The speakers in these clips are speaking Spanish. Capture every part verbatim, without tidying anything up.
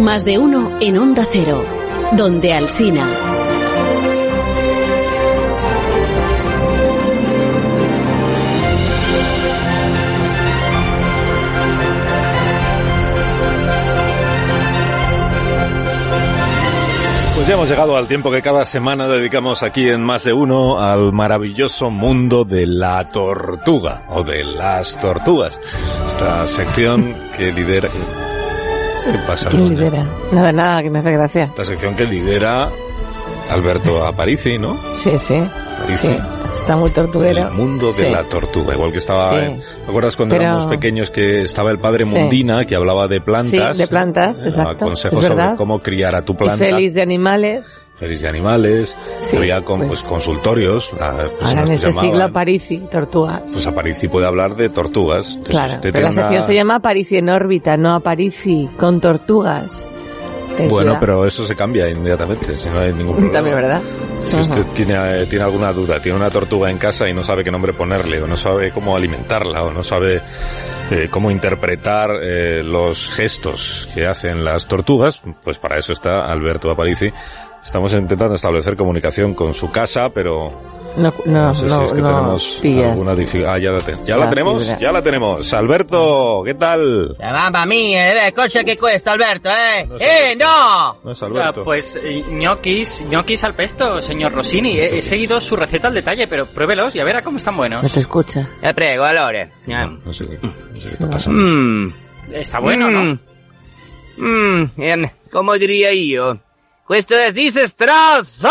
Más de uno en Onda Cero, donde Alsina. Pues ya hemos llegado al tiempo que cada semana dedicamos aquí en Más de Uno al maravilloso mundo de la tortuga, o de las tortugas. Esta sección que lidera... ¿Qué pasa? ¿Quién lidera? Nada, nada, que me hace gracia. Esta sección que lidera Alberto Aparici, ¿no? Sí, sí. Aparici. Sí. Está muy tortuguero. El mundo de sí. la tortuga, igual que estaba... Sí. En, ¿te acuerdas cuando Pero... éramos pequeños que estaba el padre sí. Mundina, que hablaba de plantas? Sí, de plantas, eh, exacto. Consejos sobre cómo criar a tu planta. Y Félix de animales. Félix de animales. Sí, había con, pues, pues, consultorios. Ahora en este llamaban, siglo Aparici, tortugas. Pues Aparici puede hablar de tortugas. Entonces, claro, pero la sección una... se llama Aparici en órbita, no Aparici con tortugas. Ten bueno, cuidado. Pero eso se cambia inmediatamente, si no hay ningún problema. También, ¿verdad? Si usted tiene, tiene alguna duda, tiene una tortuga en casa y no sabe qué nombre ponerle, o no sabe cómo alimentarla, o no sabe eh, cómo interpretar eh, los gestos que hacen las tortugas, pues para eso está Alberto Aparici. Estamos intentando establecer comunicación con su casa, pero... No, no, no sé no, si es que no tenemos pillas. alguna dificultad. Ah, ya la, te... ¿Ya la, la tenemos, fibra. ya la tenemos. Alberto, ¿qué tal? La mamma mía, eh, cosa que cuesta, Alberto, eh. No ¡Eh, no! No es Alberto. Ah, pues ñoquis, ñoquis al pesto, señor Rossini. He, he seguido su receta al detalle, pero pruébelos y a ver a cómo están buenos. No te escucha. Eh, prego, allora. No, no, sé, no sé qué está pasando. Mm. Está bueno, mm. ¿no? Mmm, eh, come diría io. Questo es disastroso.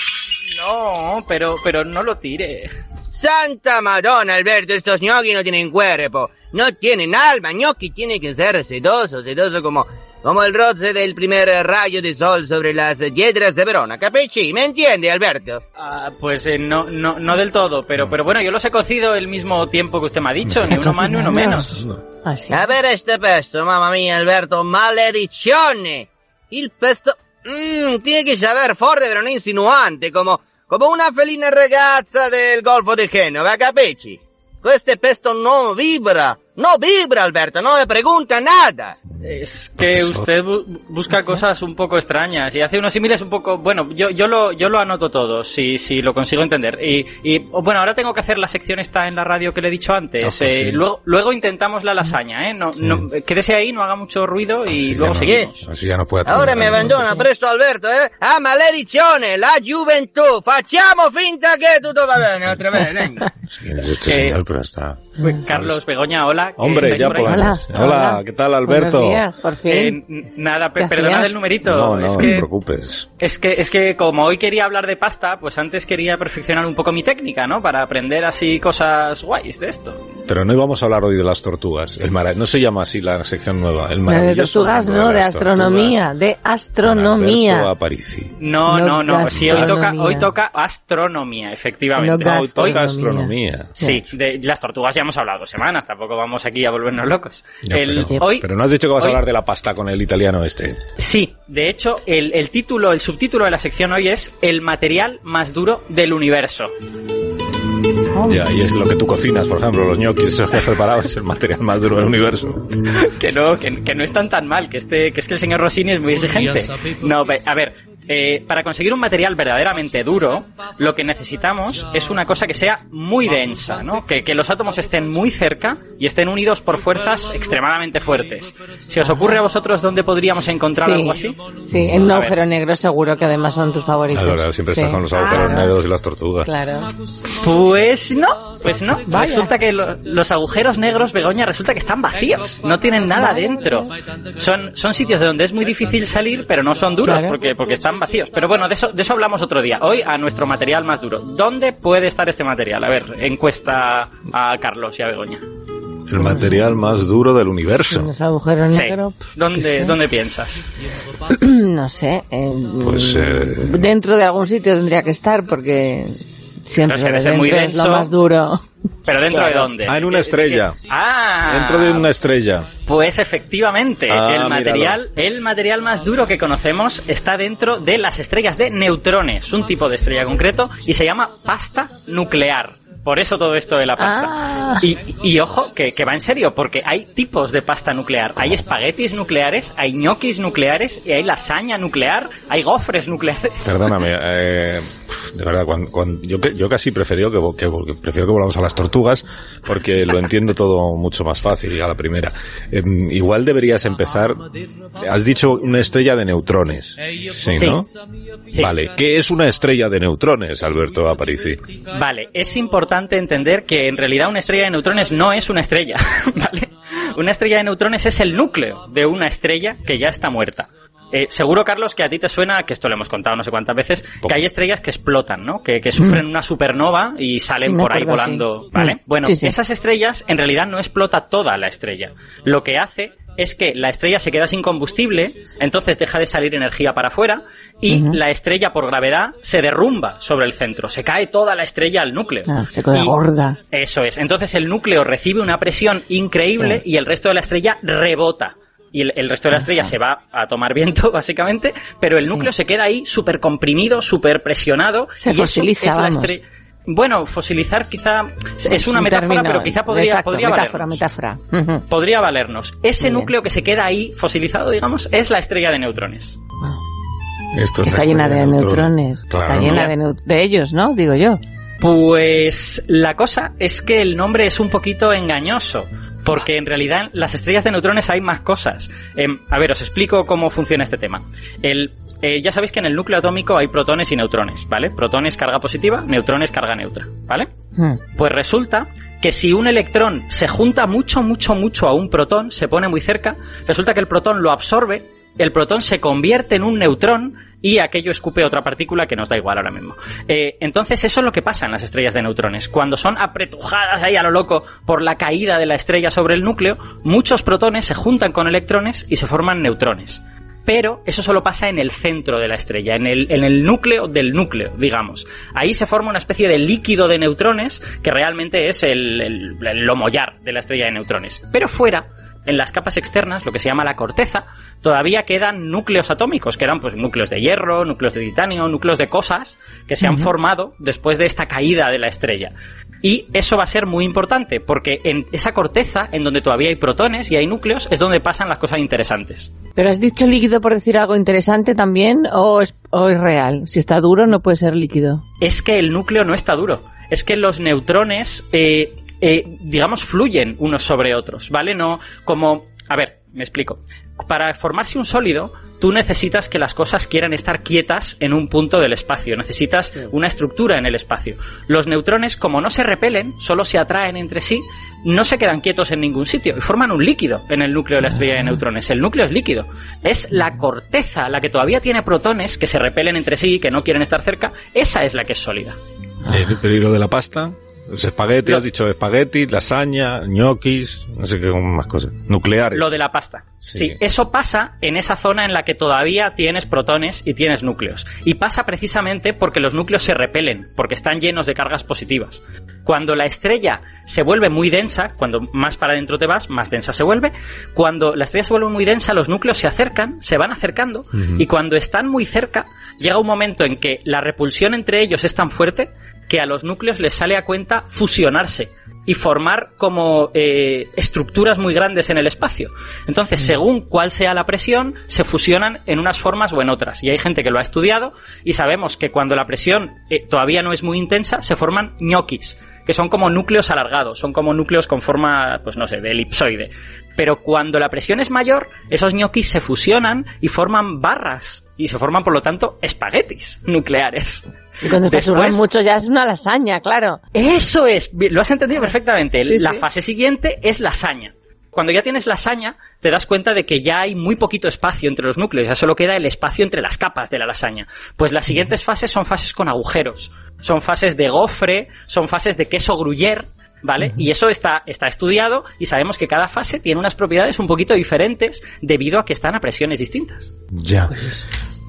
No, pero, pero no lo tire. Santa Madonna, Alberto, estos gnocchi no tienen cuerpo, no tienen alma. Gnocchi tiene que ser sedoso, sedoso como, como el roce del primer rayo de sol sobre las piedras de Verona. ¿Capisci? ¿Me entiende, Alberto? Ah, pues eh, no, no, no del todo, pero, pero bueno, yo los he cocido el mismo tiempo que usted me ha dicho, ni uno más ni uno menos. Ah, sí. A ver este pesto, mamma mia, Alberto, maledizione. Il pesto... Mmm, tiene que saber forte pero no insinuante, como, como una felina ragazza del Golfo de Genova, capisci? Este pesto no vibra, no vibra, Alberto, no me pregunta nada. Es que usted bu busca cosas un poco extrañas y hace unos símiles un poco... Bueno, yo yo lo yo lo anoto todo, si si lo consigo entender. Y, y bueno, ahora tengo que hacer la sección esta en la radio que le he dicho antes. Oh, eh, sí. luego, luego intentamos la lasaña, ¿eh? No, sí. no, quédese ahí, no haga mucho ruido y así luego no, seguimos. Así ya no puede Ahora me abandona presto, Alberto, ¿eh? Ah, maledizione, la gioventù. Facciamo finta che tutto va bene, otra vez, venga. ¿Quién es este señor? Pero está... Pues Carlos Begoña, hola. Hombre, ya por hola, hola, hola, ¿qué tal, Alberto? Buenos días, por fin. Eh, nada, pe perdonad el numerito. No, no, es no que, te preocupes. Es que, es que como hoy quería hablar de pasta, pues antes quería perfeccionar un poco mi técnica, ¿no? Para aprender así cosas guays de esto. Pero no íbamos a hablar hoy de las tortugas. El mara... No se llama así la sección nueva. El maravilloso de tortugas, no, de, de astronomía. Tortugas. De astronomía. Alberto Aparici. No, no, no. no. Sí, hoy toca, hoy toca astronomía, efectivamente. No, hoy toca astronomía. Sí, de las tortugas ya hemos hablado dos semanas. Tampoco vamos aquí a volvernos locos. Ya, el, pero, hoy, pero no has dicho que vas hoy, a hablar de la pasta con el italiano este. Sí, de hecho, el, el título, el subtítulo de la sección hoy es El material más duro del universo. Oh. Ya, y es lo que tú cocinas, por ejemplo, los ñoquis que has preparado es el material más duro del universo. que no, que, que no están tan mal, que este, que es que el señor Rossini es muy exigente. No, a ver, eh, para conseguir un material verdaderamente duro, lo que necesitamos es una cosa que sea muy densa, ¿no? Que, que los átomos estén muy cerca y estén unidos por fuerzas extremadamente fuertes. ¿Se os ocurre a vosotros dónde podríamos encontrar sí, algo así? Sí, en un agujero negro seguro, que además son tus favoritos. Claro, siempre sí. estás con los agujeros claro. negros y las tortugas. Claro. Pues no, pues no. Vaya. Resulta que lo, los agujeros negros, Begoña, resulta que están vacíos. No tienen nada dentro. Son, son sitios de donde es muy difícil salir, pero no son duros, claro. porque, porque están vacíos. Pero bueno, de eso, de eso hablamos otro día. Hoy a nuestro material más duro. ¿Dónde puede estar este material? A ver, encuesta a Carlos y a Begoña. El material más duro del universo. Los agujeros sí. negros. ¿Dónde, ¿Dónde piensas? No sé. Eh, pues, eh... Dentro de algún sitio tendría que estar, porque siempre no, dentro muy es lo más duro. ¿Pero dentro claro. de dónde? Ah, en una estrella. Ah. Dentro de una estrella. Pues efectivamente, ah, el material, el material más duro que conocemos está dentro de las estrellas de neutrones, un tipo de estrella concreto, y se llama pasta nuclear. Por eso todo esto de la pasta. Ah. Y, y ojo, que, que va en serio, porque hay tipos de pasta nuclear. Hay espaguetis nucleares, hay ñoquis nucleares, y hay lasaña nuclear, hay gofres nucleares. Perdóname, eh, de verdad, cuando, cuando, yo, yo casi prefiero que, que, que, prefiero que volvamos a las tortugas, porque lo entiendo todo mucho más fácil a la primera. Eh, igual deberías empezar, has dicho una estrella de neutrones, ¿sí, sí. no? Sí. Vale, ¿qué es una estrella de neutrones, Alberto Aparici? Vale, es importante entender que en realidad una estrella de neutrones no es una estrella, ¿vale? Una estrella de neutrones es el núcleo de una estrella que ya está muerta. Eh, seguro, Carlos, que a ti te suena, que esto lo hemos contado no sé cuántas veces, que hay estrellas que explotan, ¿no? Que, que sufren una supernova y salen sí, por ahí acuerdo, volando, sí. ¿vale? Bueno, sí, sí. esas estrellas en realidad no explota toda la estrella. Lo que hace es que la estrella se queda sin combustible, entonces deja de salir energía para afuera y uh-huh. la estrella por gravedad se derrumba sobre el centro, se cae toda la estrella al núcleo. Ah, se queda y gorda. Eso es. Entonces el núcleo recibe una presión increíble sí. y el resto de la estrella rebota. Y el, el resto de la estrella Ajá. se va a tomar viento, básicamente, pero el núcleo sí. se queda ahí súper comprimido, súper presionado. Se y fosiliza, eso es vamos. la estrella. Bueno, fosilizar quizá es una un metáfora, término, pero quizá podría, exacto, podría metáfora, valernos. metáfora. Uh-huh. Podría valernos. Ese Muy núcleo bien. que se queda ahí fosilizado, digamos, es la estrella de neutrones. Esto que es está llena de neutrones. Claro. Está llena de, neut- de ellos, ¿no? Digo yo. Pues la cosa es que el nombre es un poquito engañoso, porque en realidad en las estrellas de neutrones hay más cosas. Eh, a ver, os explico cómo funciona este tema. El, eh, ya sabéis que en el núcleo atómico hay protones y neutrones, ¿vale? Protones carga positiva, neutrones carga neutra, ¿vale? Hmm. Pues resulta que si un electrón se junta mucho, mucho, mucho a un protón, se pone muy cerca, resulta que el protón lo absorbe, el protón se convierte en un neutrón y aquello escupe otra partícula que nos da igual ahora mismo. Eh, entonces eso es lo que pasa en las estrellas de neutrones. Cuando son apretujadas ahí a lo loco por la caída de la estrella sobre el núcleo, muchos protones se juntan con electrones y se forman neutrones. Pero eso solo pasa en el centro de la estrella, en el, en el núcleo del núcleo, digamos. Ahí se forma una especie de líquido de neutrones que realmente es el, el, el lomollar de la estrella de neutrones. Pero fuera, en las capas externas, lo que se llama la corteza, todavía quedan núcleos atómicos, que eran pues núcleos de hierro, núcleos de titanio, núcleos de cosas que se han uh-huh. formado después de esta caída de la estrella. Y eso va a ser muy importante, porque en esa corteza, en donde todavía hay protones y hay núcleos, es donde pasan las cosas interesantes. ¿Pero has dicho líquido por decir algo interesante también, o es, o es real? Si está duro, no puede ser líquido. Es que el núcleo no está duro. Es que los neutrones... Eh, Eh, digamos, fluyen unos sobre otros, ¿vale? No como... A ver, me explico. Para formarse un sólido, tú necesitas que las cosas quieran estar quietas en un punto del espacio. Necesitas una estructura en el espacio. Los neutrones, como no se repelen, solo se atraen entre sí, no se quedan quietos en ningún sitio y forman un líquido en el núcleo de la estrella de neutrones. El núcleo es líquido. Es la corteza, la que todavía tiene protones que se repelen entre sí, que no quieren estar cerca. Esa es la que es sólida. ¿El peligro de la pasta? Los espaguetis, has dicho espagueti, lasaña, ñoquis, no sé qué más cosas. Nucleares. Lo de la pasta. Sí. sí, eso pasa en esa zona en la que todavía tienes protones y tienes núcleos. Y pasa precisamente porque los núcleos se repelen, porque están llenos de cargas positivas. Cuando la estrella se vuelve muy densa, cuando más para adentro te vas, más densa se vuelve. Cuando la estrella se vuelve muy densa, los núcleos se acercan, se van acercando, uh-huh. y cuando están muy cerca, llega un momento en que la repulsión entre ellos es tan fuerte que a los núcleos les sale a cuenta fusionarse y formar como eh, estructuras muy grandes en el espacio. Entonces, según cuál sea la presión, se fusionan en unas formas o en otras. Y hay gente que lo ha estudiado y sabemos que cuando la presión eh, todavía no es muy intensa, se forman ñoquis, que son como núcleos alargados, son como núcleos con forma, pues no sé, de elipsoide. Pero cuando la presión es mayor, esos ñoquis se fusionan y forman barras, y se forman, por lo tanto, espaguetis nucleares. Y cuando te Después, suben mucho ya es una lasaña, claro. Eso es, lo has entendido perfectamente. Sí, la sí. fase siguiente es lasaña. Cuando ya tienes lasaña, te das cuenta de que ya hay muy poquito espacio entre los núcleos, ya solo queda el espacio entre las capas de la lasaña. Pues las siguientes fases son fases con agujeros, son fases de gofre, son fases de queso gruyère, ¿vale? Uh-huh. Y eso está, está estudiado y sabemos que cada fase tiene unas propiedades un poquito diferentes debido a que están a presiones distintas. Ya.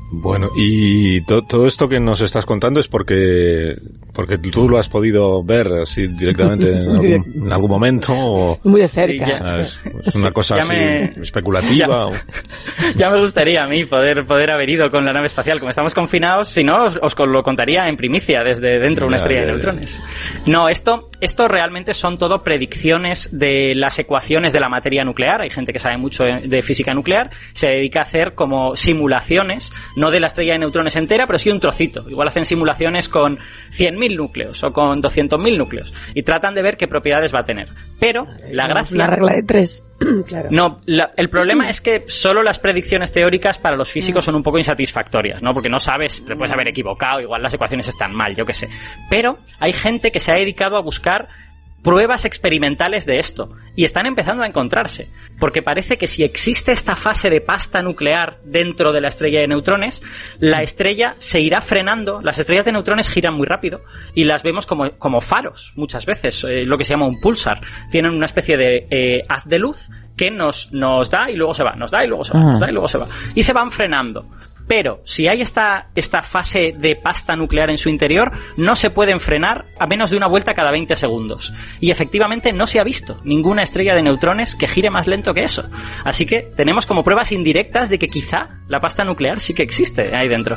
Bueno, y to, todo esto que nos estás contando es porque porque tú lo has podido ver así directamente en algún, en algún momento o, muy de cerca. Sí, ya, o sea, es, es una cosa así me, especulativa. Ya, o... ya me gustaría a mí poder poder haber ido con la nave espacial. Como estamos confinados, si no os, os lo contaría en primicia desde dentro de una ya, estrella ya, de neutrones. Ya. No, esto esto realmente son todo predicciones de las ecuaciones de la materia nuclear. Hay gente que sabe mucho de, de física nuclear, se dedica a hacer como simulaciones, no de la estrella de neutrones entera, pero sí un trocito. Igual hacen simulaciones con cien mil núcleos o con doscientos mil núcleos y tratan de ver qué propiedades va a tener. Pero la gracia... La regla de tres. Claro. No, la, el problema es que solo las predicciones teóricas para los físicos son un poco insatisfactorias, ¿no? Porque no sabes, te puedes haber equivocado, igual las ecuaciones están mal, yo qué sé. Pero hay gente que se ha dedicado a buscar pruebas experimentales de esto y están empezando a encontrarse, porque parece que si existe esta fase de pasta nuclear dentro de la estrella de neutrones, la estrella se irá frenando. Las estrellas de neutrones giran muy rápido y las vemos como, como faros muchas veces, eh, lo que se llama un pulsar. Tienen una especie de eh, haz de luz que nos, nos da y luego se va, nos da y luego se va, nos da y luego se va, y se van frenando. Pero si hay esta, esta fase de pasta nuclear en su interior, no se pueden frenar a menos de una vuelta cada veinte segundos. Y efectivamente no se ha visto ninguna estrella de neutrones que gire más lento que eso. Así que tenemos como pruebas indirectas de que quizá la pasta nuclear sí que existe ahí dentro.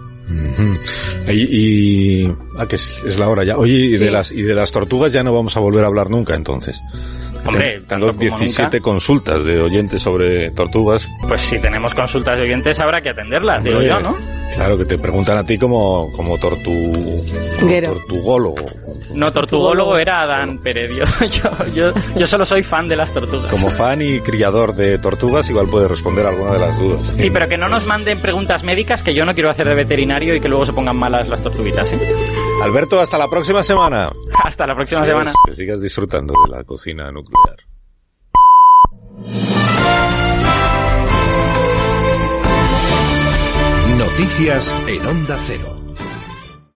Uh-huh. Y, y ah, que es, es la hora ya. Oye, y, sí. de las, y de las tortugas ya no vamos a volver a hablar nunca entonces. Hombre, tengo diecisiete consultas de oyentes sobre tortugas. Pues si tenemos consultas de oyentes habrá que atenderlas, digo Oye, yo, ¿no? Claro, que te preguntan a ti como, como tortu... tortugólogo. No, tortugólogo era Adán Pérez. Yo, yo, yo, yo solo soy fan de las tortugas. Como fan y criador de tortugas, igual puede responder alguna de las dudas. Sí, pero que no nos manden preguntas médicas, que yo no quiero hacer de veterinario y que luego se pongan malas las tortuguitas, ¿eh? Alberto, hasta la próxima semana. Hasta la próxima que semana. Que sigas disfrutando de la cocina nuclear. Noticias en Onda Cero.